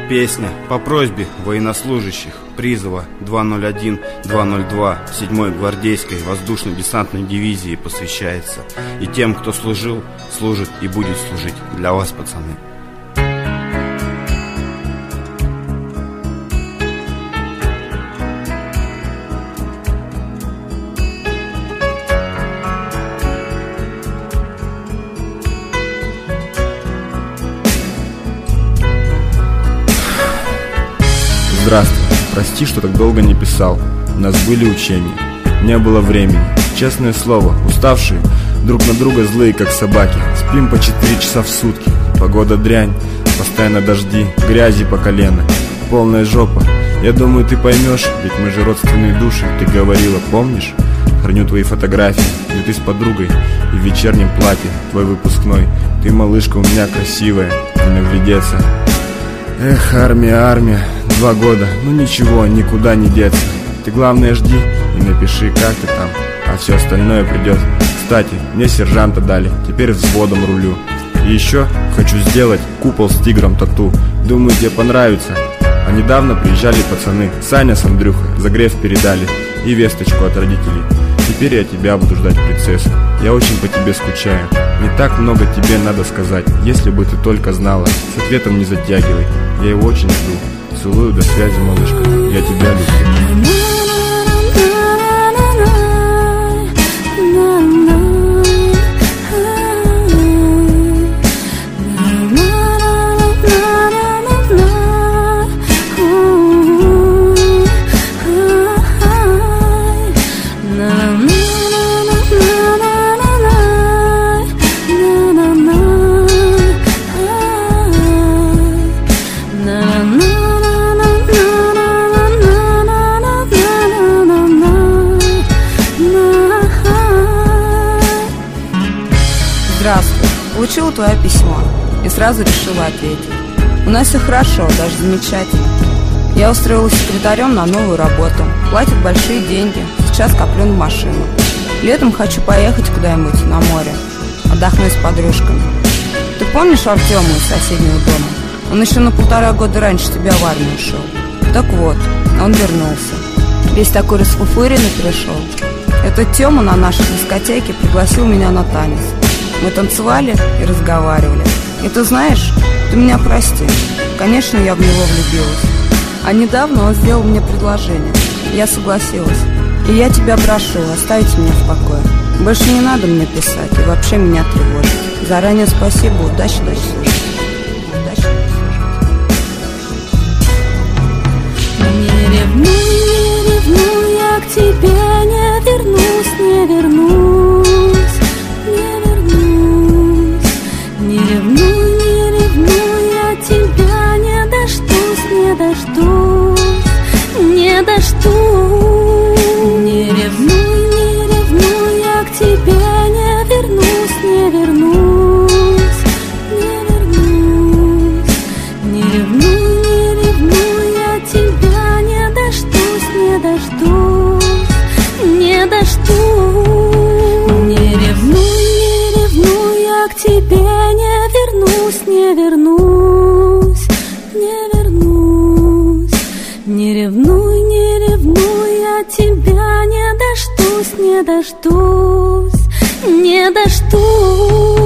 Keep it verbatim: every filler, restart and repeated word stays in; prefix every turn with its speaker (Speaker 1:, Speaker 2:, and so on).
Speaker 1: Песня по просьбе военнослужащих призыва два ноль один два ноль два седьмой гвардейской воздушно-десантной дивизии посвящается и тем, кто служил, служит и будет служить для вас, пацаны.
Speaker 2: Здравствуй, прости, что так долго не писал. У нас были учения, не было времени. Честное слово, уставшие, друг на друга злые, как собаки. Спим по четыре часа в сутки. Погода дрянь, постоянно дожди, грязи по колено, полная жопа. Я думаю, ты поймешь, ведь мы же родственные души. Ты говорила, помнишь? Храню твои фотографии, где ты с подругой и в вечернем платье, твой выпускной. Ты, малышка, у меня красивая, не наглядеться. Эх, армия, армия, два года, ну ничего, никуда не деться. Ты главное жди и напиши, как ты там, а все остальное придет. Кстати, мне сержанта дали, теперь взводом рулю. И еще хочу сделать купол с тигром тату. Думаю, тебе понравится. А недавно приезжали пацаны, Саня с Андрюхой, загрев передали и весточку от родителей. Теперь я тебя буду ждать, принцесса. Я очень по тебе скучаю. Не так много тебе надо сказать. Если бы ты только знала. С ответом не затягивай. Я его очень жду. Целую, до связи, малышка. Я тебя люблю.
Speaker 3: Здравствуй. Получила твое письмо и сразу решила ответить. У нас все хорошо, даже замечательно. Я устроилась секретарем на новую работу. Платят большие деньги. Сейчас коплю на машину. Летом хочу поехать куда-нибудь на море, отдохнуть с подружками. Ты помнишь Артема из соседнего дома? Он еще на полтора года раньше тебя в армию ушел. Так вот, он вернулся. Весь такой расфуфыренный пришел. Этот Тема на нашей дискотеке пригласил меня на танец. Мы танцевали и разговаривали. И ты знаешь, ты меня прости. Конечно, я в него влюбилась. А недавно он сделал мне предложение. Я согласилась. И я тебя прошу, оставить меня в покое. Больше не надо мне писать и вообще меня тревожить. Заранее спасибо, удачи, удачи слушать. Удачи,
Speaker 4: Не ревнуй, не ревнуй, я к тебе не вернусь, не вернусь. Не ревнуй, не ревнуй, я тебя не дождусь, не дождусь, не дождусь. Не ревнуй, не ревнуй, я к тебе не вернусь, не вернусь, не вернусь. Не ревнуй, не ревнуй, я тебя не дождусь, не дождусь, не дождусь. Не ревнуй, не ревнуй, я к тебе не вернусь, не вернусь, не вернусь. Не ревнуй, не ревнуй, я тебя не дождусь, не дождусь, не дождусь.